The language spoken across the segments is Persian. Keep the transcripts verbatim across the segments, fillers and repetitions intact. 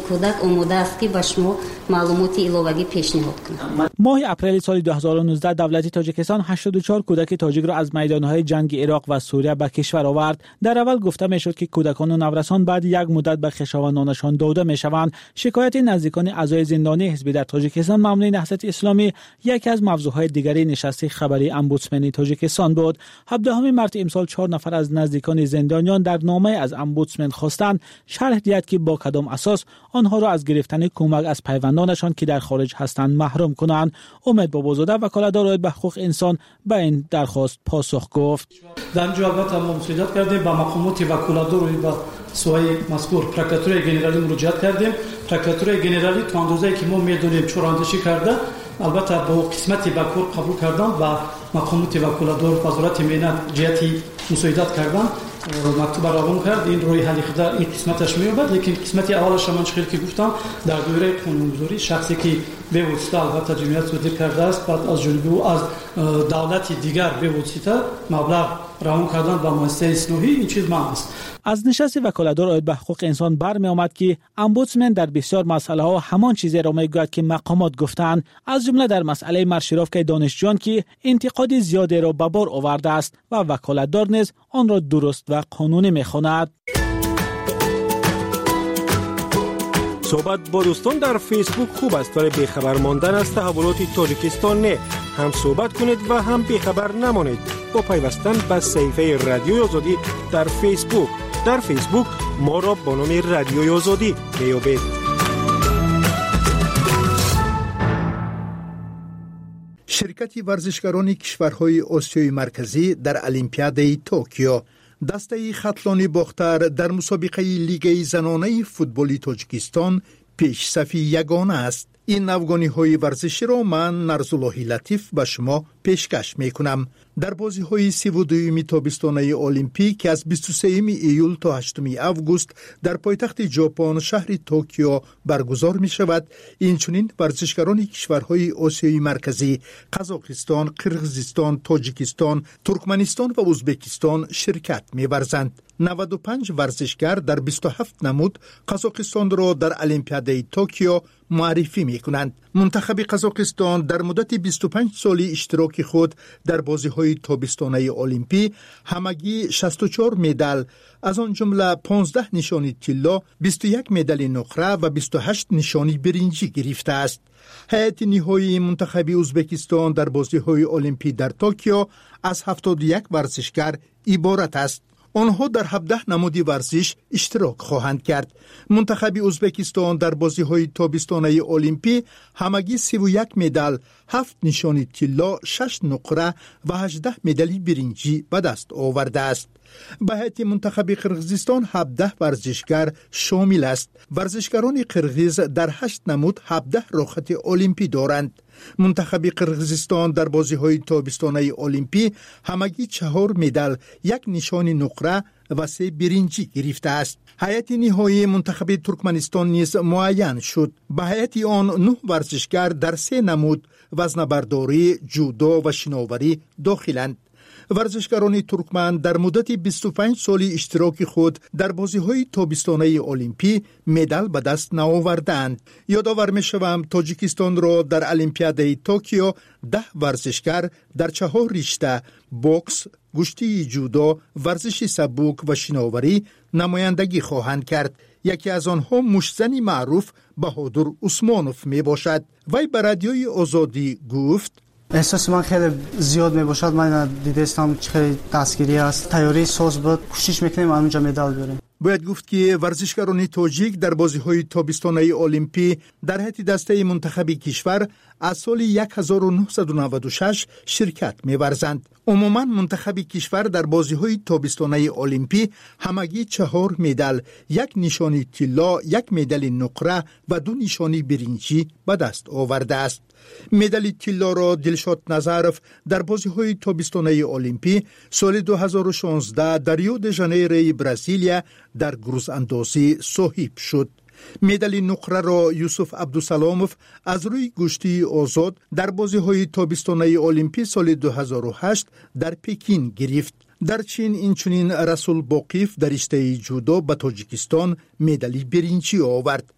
کودک آماده است که به شما معلومات ایلاوگی پیشنهاد کنم. ماه اپریل سال دو هزار و نوزده دولت تاجیکستان هشتاد و چهار کودک تاجیک را از میدانهای جنگ عراق و سوریه به کشور آورد. در اول گفته میشد که کودکان و نورسان بعد یک مدت به خویشاوندانشان داده میشوند. شکایت نزدیکان اعضای زندانی حزبی در تاجیکستان مامنوع نهضت اسلامی یکی از موضوعهای دیگری نشست خبری امبودسمن تاجیکستان بود. هفدهم مارس امسال چهار نفر از نزدیکان زندانیان در نامه از امبودسمن خواستند شرح دهد که با کدام اساس آنها را از گرفتن کمک از پیوندانشان که در خارج هستند محروم کنند. امید بابازاده وکالتدار به حقوق انسان به این درخواست پاسخ گفت. در اینجا البته ما مسئولیت کردیم با مقامات وکالتدار و با سوای مذکور پروکراتورای گنرالی مراجعت کردیم. پروکراتورای گنرالی تو اندازه‌ای که ما میدونیم چوراندشی کرده، البته با قسمتی به کار قبول کردن و مقامات وکالتدار وزارت امنیت جهتی مساعدت کردن. مکتوب روان کرد این روی حل خدا این قسمتش میوبد، لیکن قسمتی اولش من خیلی که گفتم در دوره قانونگذاری شخصی که به واسطه البته جمعیت صادر کرده است بعد از جانب او از دولت دیگر به واسطه مبلغ روان کردن به مؤسسه اصلاحی این چیز مهم است. از نشست وکالتدار آید به حقوق انسان برمی آمد که امبودسمن در بسیار مسئله ها همان چیزی را میگوید که مقامات گفتند، از جمله در مسئله مارشیروفکای دانشجویان که انتقاد زیادی را به بار آورده است و وکالتدار نیز آن را درست و قانونی میخواند. صحبت با دوستان در فیسبوک خوب است ولی بیخبر ماندن از تحولات تاجیکستان نه. هم صحبت کنید و هم بیخبر نمانید با پیوستن به صفحه رادیوی آزادی در فیسبوک. در فیسبوک ما را با نام رادیوی آزادی بیابید. شرکت ورزشکاران کشورهای آسیای مرکزی در المپیاد توکیو دسته خطلانی باختر در مسابقه لیگ زنانه فوتبال تاجیکستان پیش صف یگانه است. این نوگانی های ورزشی را من نرزاللهی لطیف به شما پیشکش می کنم. در بازی های سی و دوم تابستانه المپیک که از بیست و سوم ایول تا هشتم آگوست در پایتخت ژاپن شهر توکیو برگزار می شود. اینچنین ورزشکاران کشورهای آسیای مرکزی قزاقستان، قرقیزستان، تاجیکستان، ترکمنستان و ازبکستان شرکت می ورزند. نود و پنج ورزشکار در بیست و هفت نمود قزاقستان را در المپیاد توکیو معرفی می کنند. منتخب قزاقستان در مدت بیست و پنج سالی اشتراک خود در بازی‌های تابستانه المپی همگی شصت و چهار مدال از آن جمله پانزده نشانی طلا، بیست و یک مدال نقره و بیست و هشت نشانی برنجی گرفته است. هیئت نهایی منتخب ازبکستان در بازی‌های المپی در توکیو از هفتاد و یک ورزشکار عبارت است. آنها در هفده نمودی ورزش اشتراک خواهند کرد. منتخب ازبکستان در بازی‌های تابستانه المپی همگی سی و یک مدال، هفت نشانی طلا، شش نقره و هجده مدال برنجی به دست آورده است. به هیئت منتخب قرقیزستان هفده ورزشکار شامل است. ورزشکاران قرقیز در هشت نمود هفده رخصت المپی دارند. منتخب قرقیزستان در بازی‌های تابستانه المپی همگی چهار مدال، یک نشان نقره و سه برنجی گرفته است. هیئت نهایی منتخب ترکمنستان نیز معین شد. به هیئت آن نه ورزشکار در سه نمود وزنه‌برداری، جودو و شناوری داخلند. ورزشکاران ترکمن در مدت بیست و پنج سالی اشتراک خود در بازی‌های تابستانه المپی مدال به دست نآوردند. یادآور می‌شوم تاجیکستان را در المپیاد توکیو ده ورزشکار در چهار رشته بوکس، گشتی جودو، ورزش سبک و شناوری نمایندگی خواهند کرد. یکی از آنها مشتزن معروف بهادر عثمانوف می باشد. وی به رادیوی آزادی گفت: احساس من خیلی زیاد می باشد. من دیده استم خیلی دستگیری است. تیاری ساز بود. کوشش میکنیم اونجا مدال بریم. باید گفت که ورزشکاران تاجیک در بازی‌های تابستانه المپی در هیئت دسته منتخب کشور از سال هزار و نهصد و نود و شش شرکت می‌ورزند. عموما منتخب کشور در بازی‌های تابستانه المپی همگی چهار مدال، یک نشانی طلا، یک مدال نقره و دو نشانی برنجی به دست آورده است. مدال طلا را دلشاد نظرف در بازی‌های تابستانه المپی سال دو هزار و شانزده در ریو د ژانیرو برزیلیا در گروز اندازی صاحب شد. مدال نقره را یوسف عبدالسلاموف از روی گشتی آزاد در بازی‌های تابستانه المپی سال دو هزار و هشت در پکین گرفت. در چین اینچنین رسول باقیف در رشته جودو به تاجیکستان مدال برنجی آورد.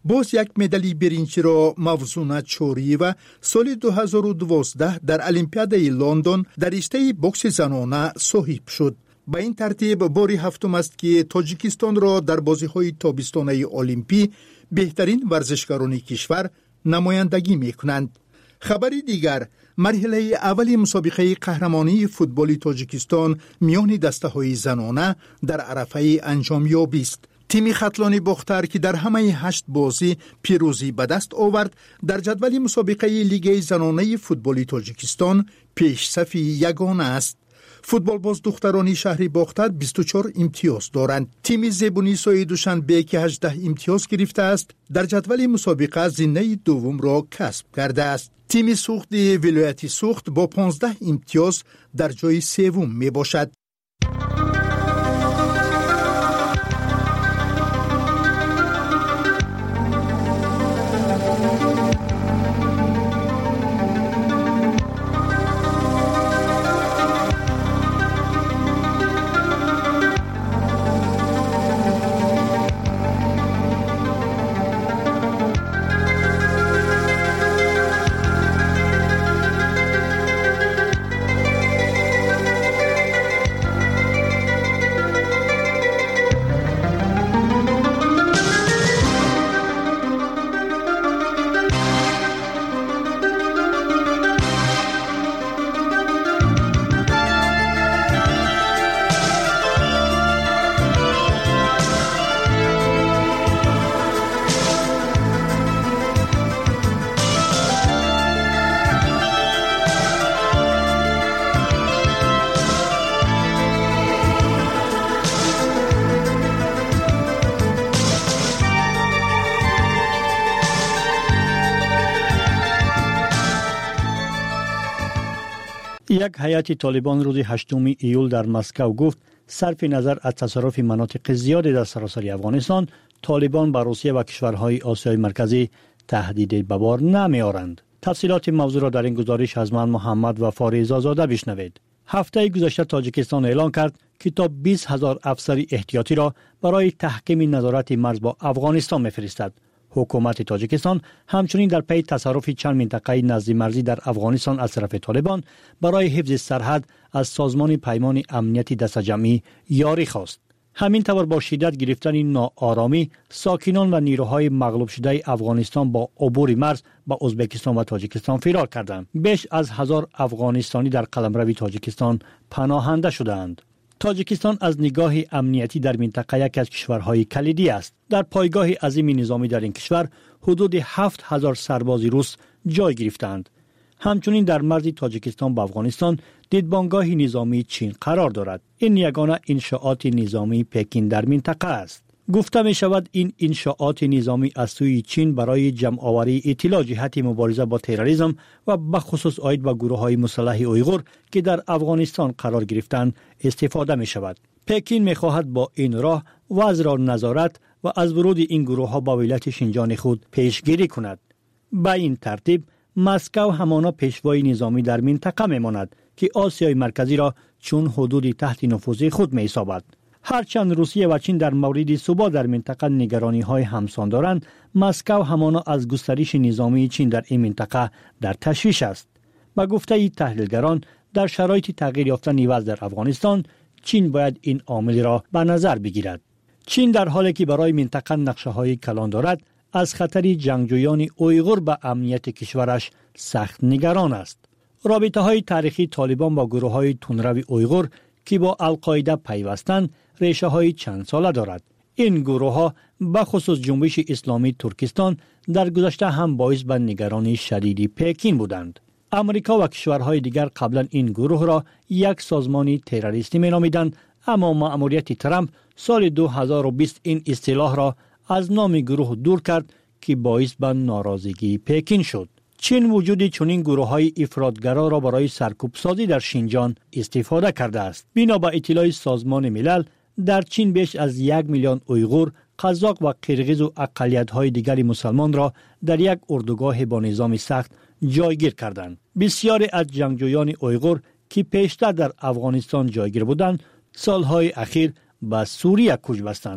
باز یک مدال برنجی را موزونه چوری و سال دو هزار و دوازده در المپیادای لندن در رشته بوکس زنانه صاحب شد. به این ترتیب باری هفتم است که تاجیکستان را در بازی‌های تابستانه المپی بهترین ورزشکاران کشور نمایندگی می‌کنند. خبری دیگر، مرحله اولی مسابقه قهرمانی فوتبال تاجیکستان میان دسته‌های زنانه در عرفه انجام یابی است. تیم خطلانی باختر که در همه هشت بازی پیروزی به دست آورد، در جدول مسابقه لیگ زنانه فوتبال تاجیکستان پیش صف یگانه است. فوتبال باز دخترانی شهری باختر بیست و چهار امتیاز دارند. تیم زبونی سوی دوشنبه که هجده امتیاز گرفته است، در جدول مسابقه زینه دوم را کسب کرده است. تیم سوخت ولایتی سوخت با پانزده امتیاز در جای سوم می باشد. یک هیئت طالبان روز هشتم ایول در مسکو گفت صرف نظر از تصرف مناطق زیادی در سراسر افغانستان، طالبان به روسیه و کشورهای آسیای مرکزی تهدید به بار نمی آورند. تفصیلات موضوع را در این گزارش از من محمد وفا رضازاده بشنوید. هفته گذشته تاجیکستان اعلام کرد که تا بیست هزار افسر احتیاطی را برای تحکیم نظارت مرز با افغانستان می‌فرستد. حکومت تاجیکستان همچنین در پی تصرف چند منطقه نزدی مرزی در افغانستان از طرف طالبان برای حفظ سرحد از سازمان پیمان امنیتی دست جمعی یاری خواست. همین طور با شدت گرفتن ناآرامی ساکنان و نیروهای مغلوب شده افغانستان با عبور مرز با ازبکستان و تاجیکستان فرار کردند. بیش از هزار افغانستانی در قلمرو تاجیکستان پناهنده شدند. تاجیکستان از نگاه امنیتی در منطقه یکی از کشورهای کلیدی است. در پایگاه عظیم نظامی در این کشور حدود هفت هزار سرباز روس جای گرفتند. همچنین در مرز تاجیکستان با افغانستان دیدبانگاه نظامی چین قرار دارد. این یگانه انشاءات نظامی پکین در منطقه است. گفته می شود این انشاءات نظامی از سوی چین برای جمع آوری اطلاع جهت مبارزه با تروریسم و به خصوص عاید به گروه های مسلح اویغور که در افغانستان قرار گرفتند استفاده می شود. پکین می خواهد با این راه وضع را نظارت و از ورود این گروه ها به ولایت شینجان خود پیشگیری کند. به این ترتیب مسکو همانا پیشوای نظامی در منطقه می ماند که آسیای مرکزی را چون حدود تحت نفوذ خود می حسابد. هرچند روسیه و چین در مورد ثبات در منطقه نگرانی های همسان دارند، مسکو همانا از گسترش نظامی چین در این منطقه در تشویش است. به گفته تحلیلگران، در شرایط تغییر یافتن وضع در افغانستان، چین باید این عامل را به نظر بگیرد. چین در حالی که برای منطقه نقشه های کلان دارد، از خطر جنگجویان اویغور به امنیت کشورش سخت نگران است. رابطه های تاریخی طالبان با گروه های تندرو اویغور که با القاعده پیوستند، ریشه های چند ساله دارد. این گروه ها به خصوص جنبش اسلامی ترکستان در گذشته هم باعث به نگرانی شدید پکین بودند. امریکا و کشورهای دیگر قبلا این گروه را یک سازمان تروریستی می نامیدند، اما مأموریت ترامپ سال دو هزار و بیست این اصطلاح را از نام گروه دور کرد که باعث به ناراضگی پکین شد. چین وجود چنین گروه‌های افراطگرا را برای سرکوب سازی در شینجان استفاده کرده است. بنا به اطلاع سازمان ملل، در چین بیش از یک میلیون اویغور، قزاق و قرغیز و اقلیت‌های دیگر مسلمان را در یک اردوگاه با نظام سخت جایگیر کردند. بسیاری از جنگجویان اویغور که پیشتر در افغانستان جایگیر بودند، سالهای اخیر به سوریه کوچ بستند.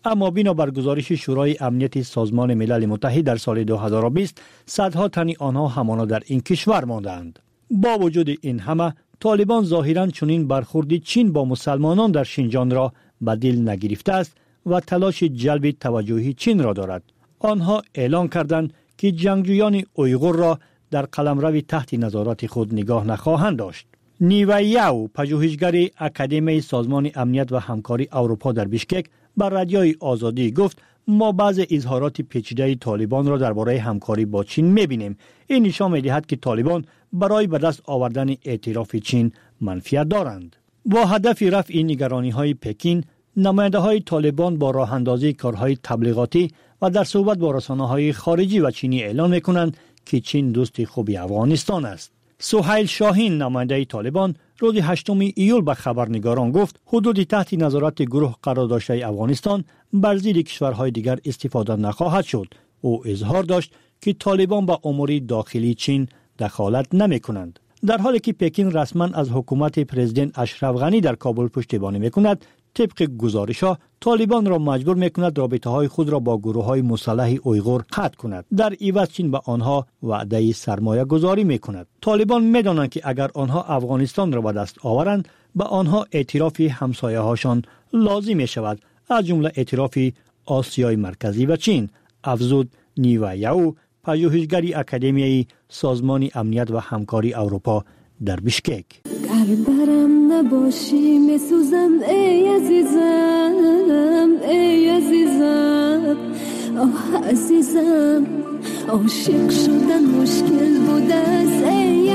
اما بنا بر گزارش شورای امنیت سازمان ملل متحد در سال دو هزار و بیست صدها تن آنها همانا در این کشور ماندند. با وجود این همه طالبان ظاهراً چنین برخورد چین با مسلمانان در شینجان را به دل نگرفته است و تلاش جلب توجه چین را دارد. آنها اعلان کردند که جنگجویان اویغور را در قلمرو تحت نظارت خود نگاه نخواهند داشت. نیویاو پژوهشگر اکادمی سازمان امنیت و همکاری اروپا در بیشکک بر رادیوی آزادی گفت ما بعض اظهارات پیچیده طالبان را درباره همکاری با چین می‌بینیم. این نشان می‌دهد که طالبان برای به دست آوردن اعتراف چین منفعت دارند. با هدف رفع نگرانی‌های پکین، نماینده‌های طالبان با راه‌اندازی کارهای تبلیغاتی و در صحبت با رسانه‌های خارجی و چینی اعلام می‌کنند که چین دوست خوب افغانستان است. سهیل شاهین نماینده طالبان روز هشتم ایول به خبرنگاران گفت حدود تحت نظارت گروه قرار داشته افغانستان بر ضد کشورهای دیگر استفاده نخواهد شد. او اظهار داشت که طالبان با امور داخلی چین دخالت نمی کنند. در حالی که پکین رسما از حکومت پرزیدنت اشرف غنی در کابل پشتیبانی می کند، طبق گزارش‌ها طالبان را مجبور می‌کند رابطه‌های خود را با گروه‌های مسلح اویغور قطع کند. در عوض چین به آنها وعده سرمایه گذاری می‌کند. طالبان می‌دانند که اگر آنها افغانستان را به دست آورند، به آنها اعتراف همسایه‌هاشان لازم می‌شود، از جمله اعتراف آسیای مرکزی و چین. افزود نیویاو پژوهشگر اکادمی سازمان امنیت و همکاری اروپا در بیشکک. برم نباشی میسوزم ای عزیزم ای عزیزم آه عزیزم عاشق شدن مشکل بود است ای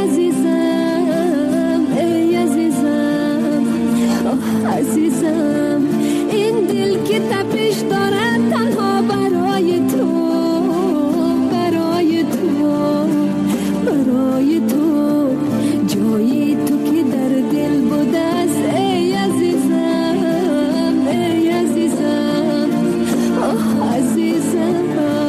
عزیزم ای عزیزم آه عزیزم این دل که تپش دارد تنها برای تو برای تو برای تو جایی تو که در دل بود است ای عزیزم ای عزیزم آه عزیزم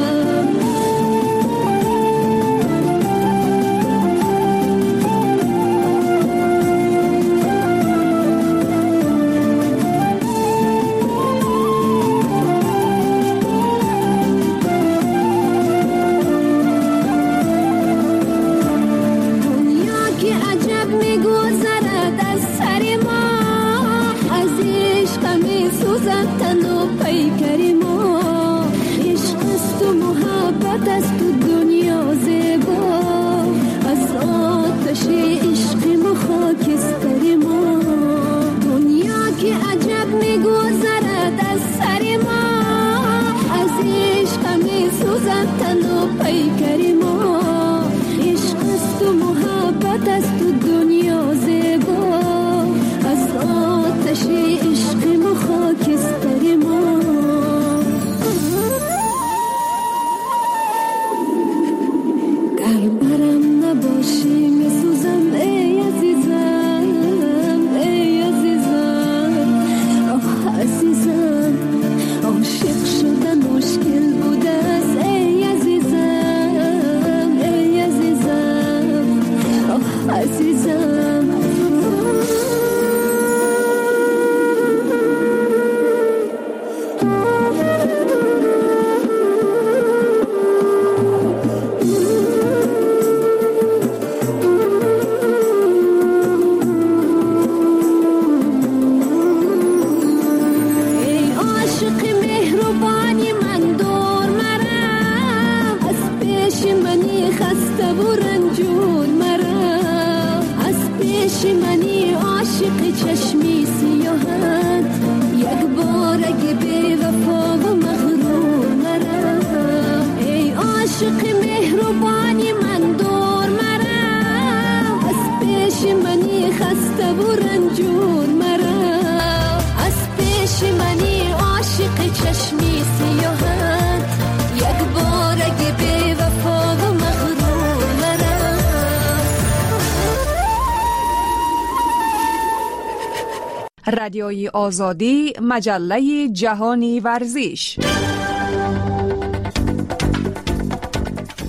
رادیوی آزادی، مجله جهانی ورزش.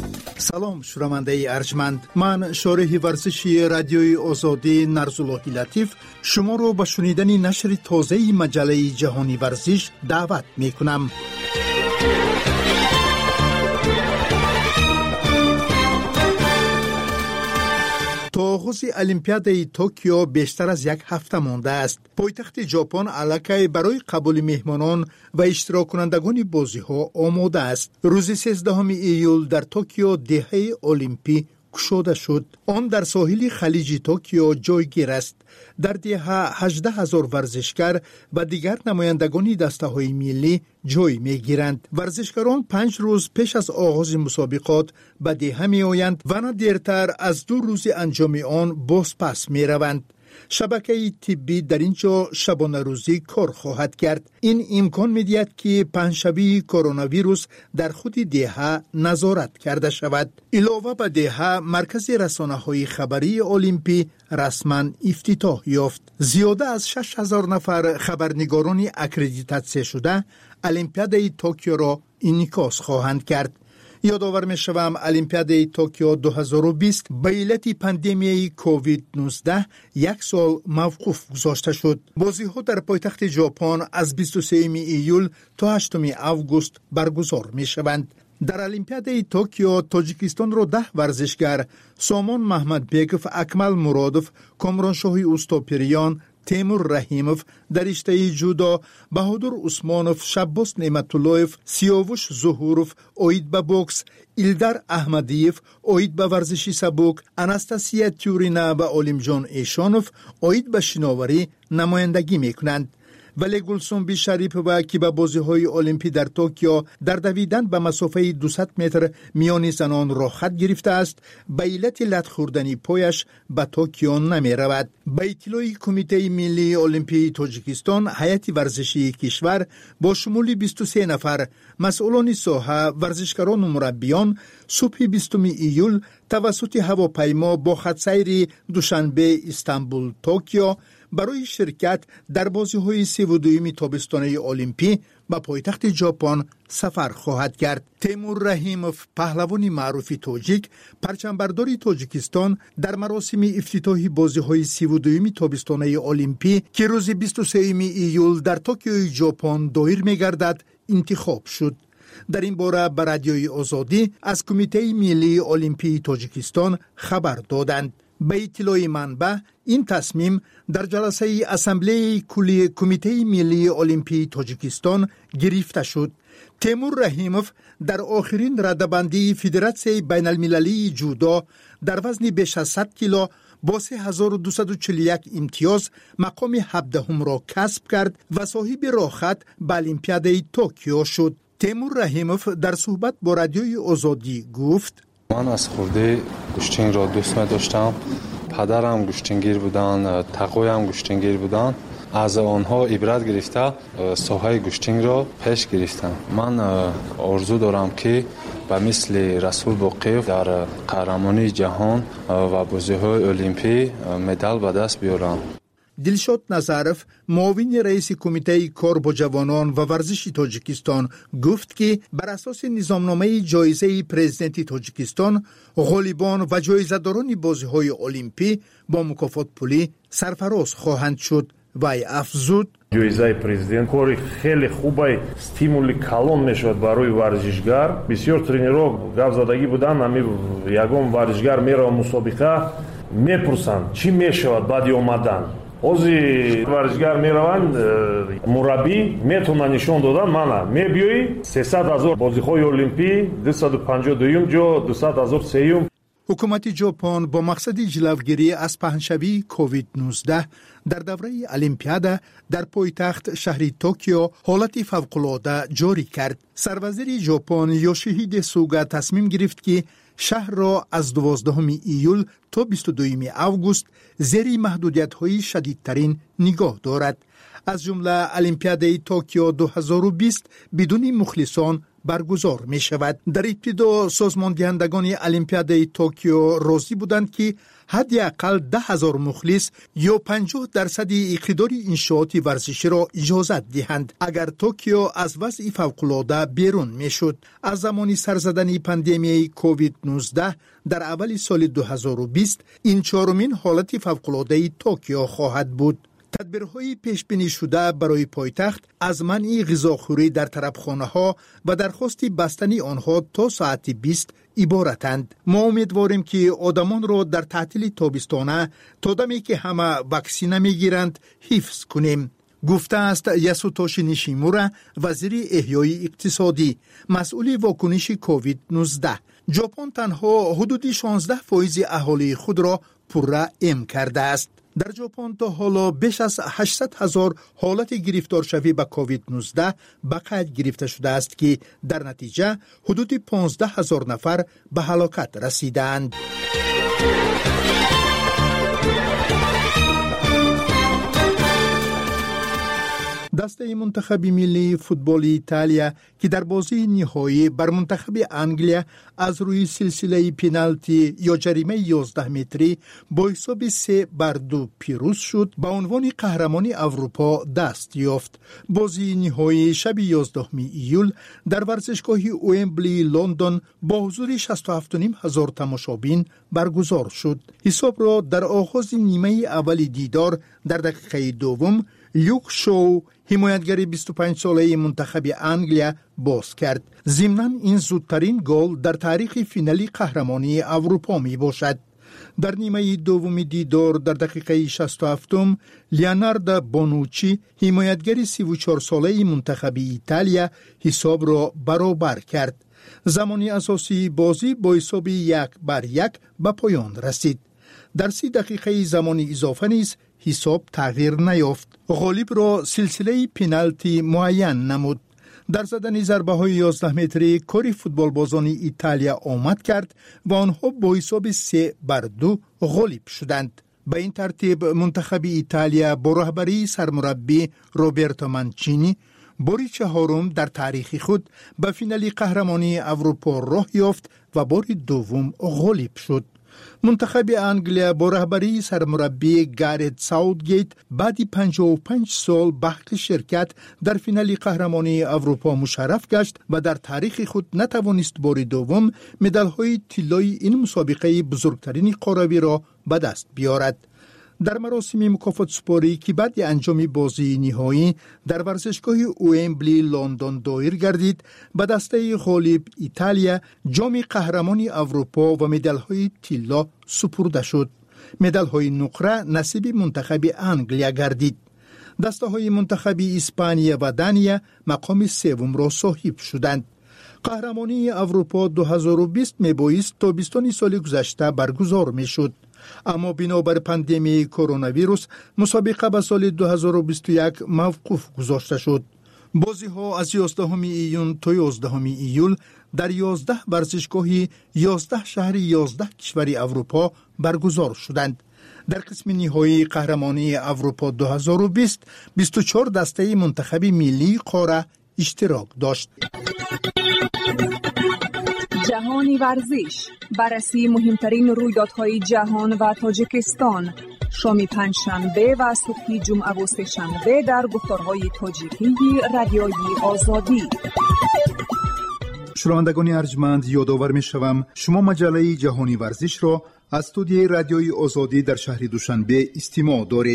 سلام شنونده ارجمند، من شارح ورزشی رادیوی آزادی نرزاللهی لطیف شما رو به شنیدن نشر تازه مجله جهانی ورزش دعوت می کنم. تا آغاز المپیاد توکیو بیشتر از یک هفته مانده است. پایتخت ژاپن الکی برای قبول مهمانان و اشتراک کنندگان بازی ها آماده است. روز سیزدهم ایول در توکیو دهه المپی گشوده شد. آن در ساحل خلیج توکیو جایگیر است. در دهه هجده هزار ورزشکار و دیگر نمایندگان دسته های ملی جای می گیرند. ورزشکاران پنج روز پیش از آغاز مسابقات به دهه می آیند و نه دیرتر از دو روز انجام آن باز پس می روند. شبکه طبی در اینجا شبانه روزی کار خواهد کرد. این امکان می‌دهد که پنجشنبه کرونا ویروس در خود دهه نظارت کرده شود. علاوه بر دهه، مرکز رسانه‌های خبری المپی رسما افتتاح یافت. زیاده از شش هزار نفر خبرنگاران اکریدیتاسیون شده المپیاد توکیو را انعکاس خواهند کرد. یادآور می شوم المپیاد توکیو دو هزار و بیست به علت پاندمی کووید نوزده یک سال موقوف گذاشته شد. بازی ها در پایتخت ژاپن از بیست و سوم ایول تا هشتم آگوست برگزار می شوند. در المپیاد توکیو تاجیکستان را ده ورزشکار سامان محمدبیکوف، اکمل مرادوف، کامرانشاهی اوستاپریان، تیمور رحیموف در رشته جودو، بهادر عثمانوف، شباس نعمتاللهیف، سیاوش ظهوروف اوید به بوکس، ایلدر احمدیف اوید به ورزش سبک، اناستاسیا تیورینا و علیمجان ایشانوف اوید به شناوری نمایندگی میکنند. ولی گلسون بی شریف و که به بازی های المپی در توکیو در دویدن به مسافه دویست متر میان زنان را خط گرفته است، به علت لت خوردن پایش به توکیو نمی رود. به اطلاع کمیته ملی المپی تاجیکستان، هیئت ورزشی کشور با شمول بیست و سه نفر مسئولان ساحه، ورزشکاران و مربیان صبح بیستم ایول توسط هواپیما با خط سیر دوشنبه استانبول توکیو برای شرکت در بازی‌های سی و دوم تابستانه المپی به پایتخت ژاپن سفر خواهد کرد. تیمور رحیموف، پهلوان معروف تاجیک، پرچمبردار تاجیکستان در مراسم افتتاحی بازی‌های سی و دوم تابستانه المپی که روز بیست و سوم ایول در توکیو ژاپن دایر می‌گردد انتخاب شد. در این باره به رادیوی آزادی از کمیته ملی المپی تاجیکستان خبر دادند. به اطلاع منبع، این تصمیم در جلسه اسامبله کلی کمیته ملی المپی تاجیکستان گرفته شد. تیمور رحیموف در آخرین رده‌بندی فدراسیون بین المللی جودو در وزن بیش از صد کیلو با سه هزار و دویست و چهل و یک امتیاز مقام هفدهم را کسب کرد و صاحب راهخط به المپیاد توکیو شد. تیمور رحیموف در صحبت با رادیوی آزادی گفت: من از خورده گوشتنگ را دوست می داشتم. پدرم گوشتنگیر بودن، تقویم گوشتنگیر بودن. از آنها عبرت گرفته ساحه گوشتنگ را پیش گرفتم. من آرزو دارم که به مثل رسول باقیف در قهرمانی جهان و بازی‌های المپی مدال به دست بیارم. دلشاد نظرف، معاون رئیس کمیته کار با جوانان و ورزش تاجیکستان گفت که بر اساس نظامنامه جایزه پرزیدنت تاجیکستان، غالبان و جایزه‌داران بازی‌های المپی با مکافات پولی سرفراز خواهند شد. وی افزود: جایزه پرزیدنت کاری خیلی خوبه، стимули کلان میشود برای ورزشکار. بسیار ترینرها گپ زدگی بودن، همی یگان ورزشکار میره مسابقه میپرسند چی میشود بعد اومدن. اوزی ورزشکار میروند، مربی میتونه نشون دادن مانا میبیوی سیصد هزار بازی‌های المپی دویست و پنجاه و دو جا دویست هزار سیوم. حکومت ژاپن با مقصد جلوگیری از پهنشوی کووید نوزده در دوره المپیاد در پایتخت شهر توکیو حالت فوق‌العاده جاری کرد. سروزیر ژاپن یوشیهیده سوگا تصمیم گرفت که شهر را از دوازدهم ایول تا بیست و دوم آگوست زیر محدودیت‌های شدیدترین نگاه دارد. از جمله المپیاد توکیو دو هزار و بیست بدون مخلصان برگزار می شود. در ابتدا سازمان دهندگان المپیاد توکیو راضی بودند که حداقل ده هزار مخلص یا پنجاه درصد اقتدار انشاءات ورزشی را اجازت دهند اگر توکیو از وضع فوق‌العاده بیرون می شد. از زمان سرزدن پاندمی کووید نوزده در اول سال دو هزار و بیست این چهارمین حالت فوق‌العاده توکیو خواهد بود. تدبیرهای پیش بینی شده برای پایتخت از منع غذاخوری در طرفخانه‌ها و درخواست بستن آنها تا ساعت بیست عبارتند. ما امیدواریم که آدمان را در تعطیل تابستانه تا دمی که همه واکسینه میگیرند حفظ کنیم، گفته است یاسوتوشی نیشیمورا، وزیر احیای اقتصادی مسئول واکنش کووید نوزده. ژاپن تنها حدود شانزده فیصد اهالی خود را پررأی کرده است. در ژاپن تا حالا بیش از هشتصد هزار حالت گرفتار شوی به کووید نوزده به قید گرفته شده است که در نتیجه حدود پانزده هزار نفر به هلاکت رسیدند. دسته منتخب ملی فوتبال ایتالیا که در بازی نهایی بر منتخب انگلیا از روی سلسله پنالتی یا جریمه یازده متری با حساب سه بر دو پیروز شد، به عنوان قهرمان اروپا دست یافت. بازی نهایی شب یازدهم ایول در ورزشگاه ومبلی لندن با حضور شصت و هفت و نیم هزار تماشابین برگزار شد. حساب را در آغاز نیمه اول دیدار در دقیقه دوم لیوک شو، حمایتگر بیست و پنج ساله منتخب انگلیا، باز کرد. ضمناً این زودترین گل در تاریخ فینالی قهرمانی اروپا می باشد. در نیمه دوم دیدار در دقیقه شصت و هفت لیوناردو بونوچی، حمایتگر سی و چهار ساله منتخب ایتالیا، حساب را برابر کرد. زمانی اساسی بازی با حساب یک بر یک به پایان رسید. در سی دقیقه زمان اضافه نیز حساب تغییر نیافت. غالب را سلسله پنالتی معین نمود. در زدن ضربه های یازده متری کاری فوتبال بازان ایتالیا آمد کرد و آنها با حساب سه بر دو غالب شدند. به این ترتیب منتخب ایتالیا با رهبری سرمربی روبرتو مانچینی باری چهارم در تاریخ خود به فینال قهرمانی اروپا راه یافت و بار دوم غالب شد. منتخب انگلیا با رهبری سرمربی گارت ساوتگیت بعد پنجاه و پنج سال به حق شرکت در فینال قهرمانی اروپا مشرف گشت و در تاریخ خود نتوانست بار دوم مدال‌های طلایی این مسابقه بزرگترین قاروی را به دست بیارد. در مراسم مکافات سپاری که بعد انجام بازی نهایی در ورزشگاه ومبلی لندن دایر گردید، به دسته غالب ایتالیا جام قهرمانی اروپا و مدال‌های طلا سپرده شد. مدال‌های نقره نصیب منتخب انگلیا گردید. دسته‌های منتخب اسپانیا و دانیا مقام سوم را صاحب شدند. قهرمانی اروپا دو هزار و بیست میبایست تابستان سال گذشته برگزار میشد، اما بنابر پاندمی کرونا ویروس مسابقه به سال دو هزار و بیست و یک موقوف گذاشته شد. بازی ها از یازدهم ایون تا یازدهم ایول در یازده ورزشگاهی یازده شهر یازده کشور اروپا برگزار شدند. در قسم نهایی قهرمانی اروپا دو هزار و بیست بیست و چهار دسته منتخب ملی قاره اشتراک داشت. جهانی ورزش، بررسی مهمترین رویدادهای جهان و تاجیکستان، شام پنجشنبه و صبح جمعه و سه‌شنبه در گفتارهای تاجیکی رادیوی آزادی. شنوندگان ارجمند، یادآور می‌شوم شما مجله جهانی ورزش را از استودیوی رادیوی آزادی در شهر دوشنبه استماع دارید.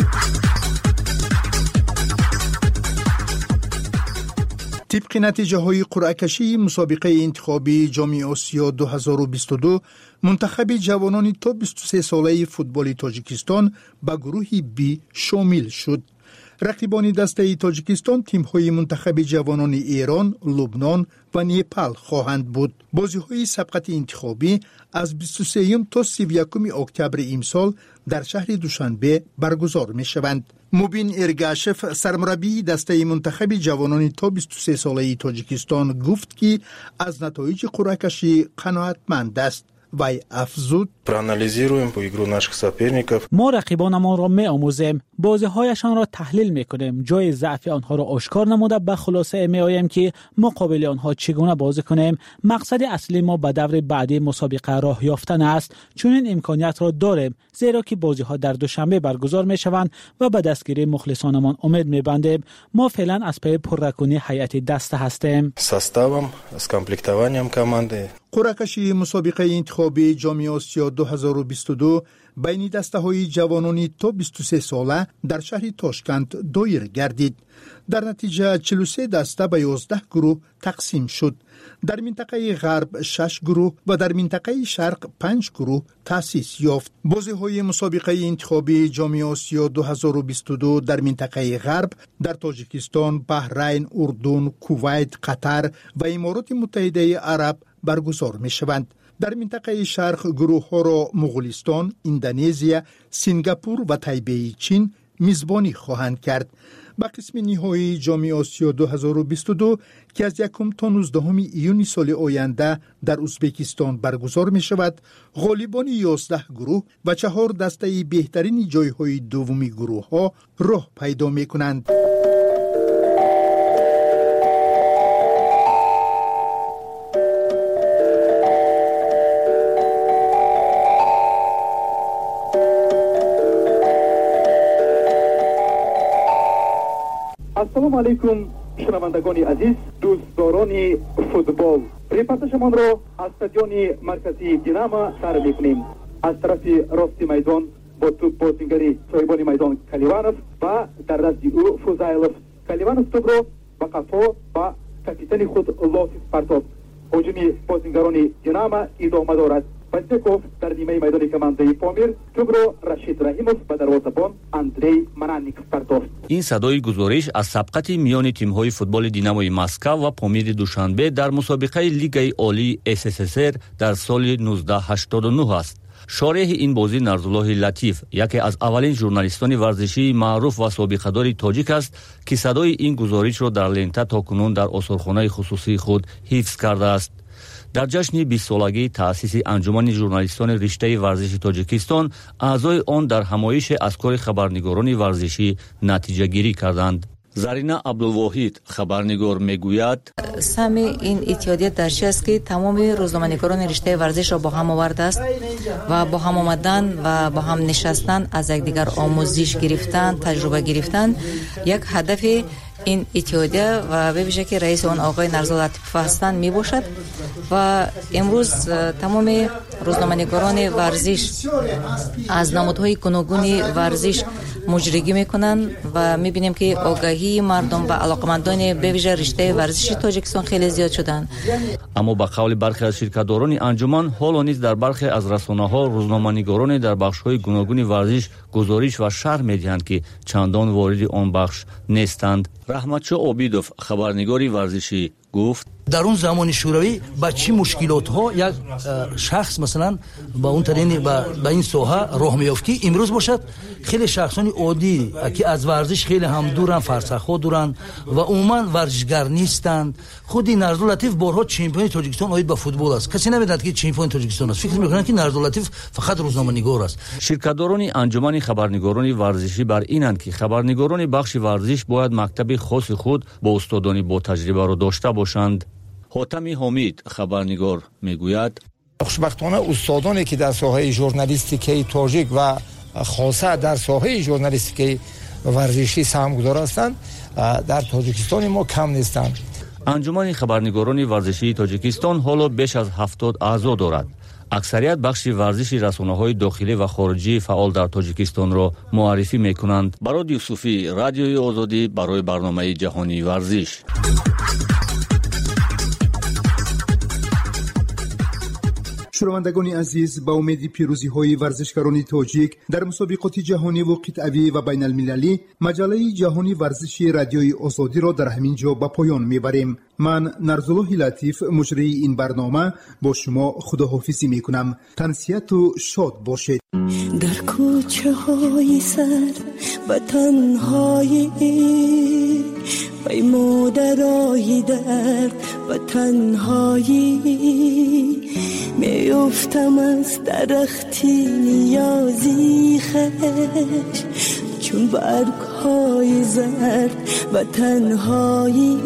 طبق نتیجه های قرعه کشی مسابقه انتخابی جام آسیا دو هزار و بیست و دو، منتخب جوانان تا بیست و سه ساله فوتبال تاجیکستان به گروه بی شامل شد. رقیبان دسته تاجیکستان تیم‌های منتخب جوانان ایران، لبنان و نیپال خواهند بود. بازی‌های سبقت انتخابی از بیست و سه تا سی و یک اکتبر امسال در شهر دوشنبه برگزار می‌شوند. مبین ارگاشف، سرمربی دسته منتخب جوانان تا بیست و سه ساله تاجیکستان، گفت که از نتایج قرعه کشی قناعتمند است. وی افزود: проанализируем по игру наших соперников. ما رقیبانمان را می‌آموزیم، بازی‌هایشان را تحلیل می‌کنیم، جای ضعف آنها را آشکار نموده به خلاصه می‌آییم که مقابل آنها چگونه بازی کنیم. مقصد اصلی ما به دور بعدی مسابقه راه یافتن است، چون این امکانیت را داریم، زیرا که بازی‌ها در دوشنبه برگزار می‌شوند و به دستگیری مخلصانمان امید می‌بندیم. ما فعلا از پی پررکنی هیئت دسته هستیم. составом, с комплектованием команды. قرعه‌کشی مسابقه انتخابی جام آسیا دو هزار و بیست و دو بین دسته‌های جوانان تا بیست و سه ساله در شهر تاشکند دایر گردید. در نتیجه چهل و سه دسته به یازده گروه تقسیم شد. در منطقه غرب شش گروه و در منطقه شرق پنج گروه تأسیس یافت. بازی‌های مسابقه انتخابی جام آسیا دو هزار و بیست و دو در منطقه غرب در تاجیکستان، بحرین، اردن، کویت، قطر و امارات متحده عرب برگزار می شوند. در منطقه شرق گروه ها را مغولستان، اندونزیا، سنگاپور و تایپی چین میزبانی خواهند کرد. با قسم نهایی جام آسیا دو هزار و بیست و دو که از یکم تا نوزدهم ایون سال آینده در ازبکستان برگزار می شود، غالبان یازده گروه و چهار دسته بهترین جایهای دومی گروه ها راه پیدا می کنند. السلام علیکم شنوندگان عزیز، دوستداران فوتبال، رپورتاژمان را از استادیوم مرکزی دیناما سر می‌کنیم. از طرف راست میدان با توپ بازیگری صاحبان میدان کالیوانوف و در دست او فوزایلوف. کالیوانوف توپ را با قفا با کاپیتان خود لاسیس پرتاب. هجوم بازیگران دیناما ادامه دارد. بازیکوف در نیمه میدان کمانده پامیر توپ را رشید رحیموف و دروازه‌بان اندری منانیک پرتافت. این صدای گزارش از سبقت میان تیم‌های فوتبال دیناموی مسکو و پامیر دوشنبه در مسابقه لیگ عالی اس اس اس ار در سال نوزده هشتاد و نه است. شارح این بازی نرزالله لطیف یکی از اولین ژورنالیستان ورزشی معروف و سابقه‌دار تاجیک است که صدای این گزارش را در لنته تاکنون در آثارخانه خصوصی خود حفظ کرده است. در جشن بیست سالگی تأسیس انجمن ژورنالیستان رشته ورزشی تاجیکستان، اعضای آن در همایش از کار خبرنگاران ورزشی نتیجه گیری کردند. زرینا عبدالواحد خبرنگار میگوید سهم این اتحادیه در چی است که تمام روزنامه‌نگاران رشته ورزش را با هم آورده است و با هم آمدن و با هم نشستن، از یکدیگر آموزش گرفتن، تجربه گرفتن. یک هدف این اتحادیه و به ویژه که رئیس آن آقای نرزالله لطیف هستند می باشد و امروز تمام روزنامه‌نگاران ورزش از نمودهای گوناگون ورزش مجریگی میکنن و میبینیم که آگاهی مردم و علاقمندان به ویژه رشته ورزشی تاجیکستان خیلی زیاد شدن. اما به قول برخی از شرکت‌داران انجمن، حالا نیز در برخی از رسانه‌ها روزنامه‌نگاران در بخش‌های گوناگون ورزش گزارش و شرح می‌دهند که چندان وارد آن بخش نیستند. رحمتشاه عابدوف خبرنگاری ورزشی گفت در اون زمان شوروی با چی مشکلات ها یک شخص مثلا با اون ترین با, با این ساحه راه میافت که امروز باشد خیلی شخصانی عادی که از ورزش خیلی هم دورن، فرسخ ها دورن و عموما ورزشگر نیستند. خودی نرزالله لطیف بارها چمپیون تاجیکستان آید با فوتبال است. کسی نمیداند که چمپیون تاجیکستان است. فکر میکنن که نرزالله لطیف فقط روزنامه‌نگار است. شرکت‌داران انجمن خبرنگاران ورزشی بر اینند که خبرنگاران بخش ورزش باید مکتب خاص خود با استادانی با تجربه را داشته باشند. حاتمی حمید خبرنگار میگوید خوشبختانه استادانی که در ساحه ژورنالیستیک تاجیک و خاصه در ساحه ژورنالیستیک ورزشی سهمگذار هستند در تاجیکستان ما کم نیستند. انجمن خبرنگاران ورزشی تاجیکستان حالا بیش از هفتاد اعضا دارد. اکثریت بخش ورزشی رسانه‌های داخلی و خارجی فعال در تاجیکستان را معرفی می‌کنند. براد یوسفی، رادیوی آزادی، برای برنامه جهانی ورزش. شنوندگان عزیز، با امید پیروزی های ورزشکاران تاجیک در مسابقات جهانی و قطعی و بین المللی، مجله جهانی ورزشی رادیوی آزادی را در همین جا به پایان میبریم. من نرزالله لطیف مجری این برنامه با شما خداحافظی میکنم. تنسیت و شاد باشید. در کوچه های سرد و تنهایی پیموده راهی درد و تنهایی میو گفتم از درختی نیازی خش، چون برگ های زرد و تنهایی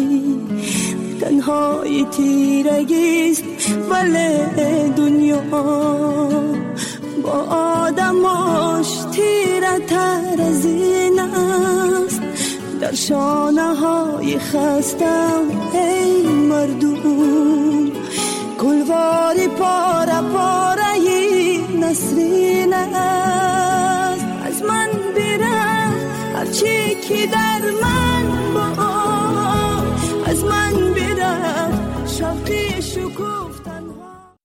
تنهایی تیرگیست، ولی دنیا با آدماش تیره تر از این است. در شانه های خستم ای مردم، گلواری پاره پاره نسرین است. از من برم هرچی که در من با، از من